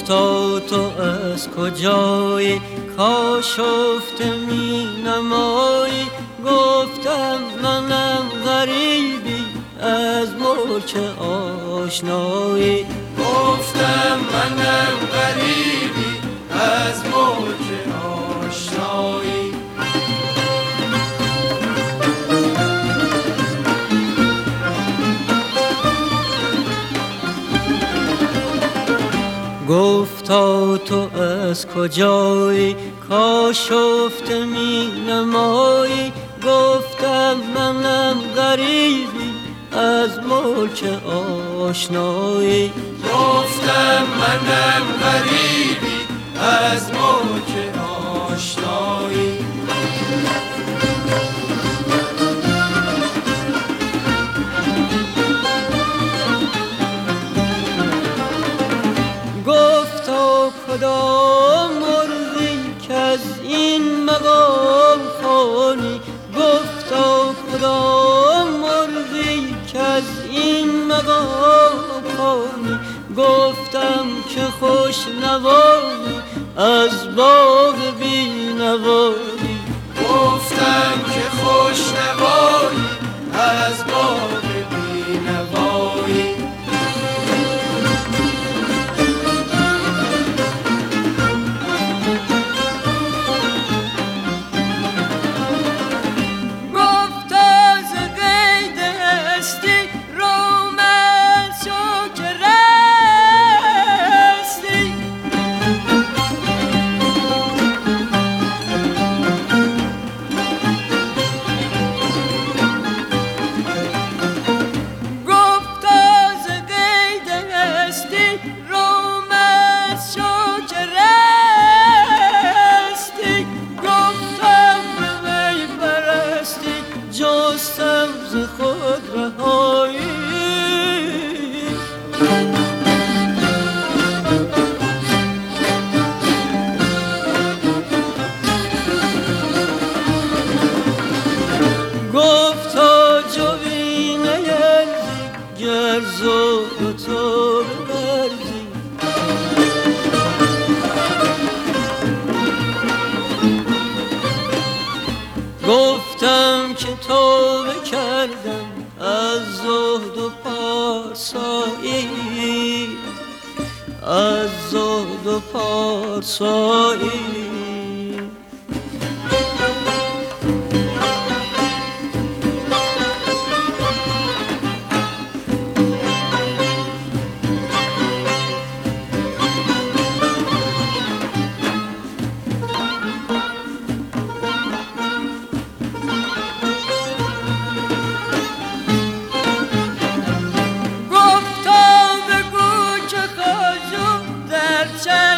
گفتا تو از کجایی کاشفته می نمایی، گفتم منم غریبی از ملک آشنایی، گفتم منم غریبی از ملک آشنایی. گفتا تو از کجایی کاشفته می نمایی، گفتم منم غریبی از ملک آشنایی، گفتم منم غریبی از ملک آشنایی. گفتا کدام مرغی که از این مقام خوانی، گفتا کدام مرغی که از این مقام خوانی، گفتم که خوش نوایی از باغ بی نوایی، گفتم که خوش نوایی از باغ بی نوایی. جستم ز خود رهایی، گفتا جوینه گر زور تو ببرزی، گفتم که توبه کردم از زهد و پارسایی، از زهد و پارسایی. چه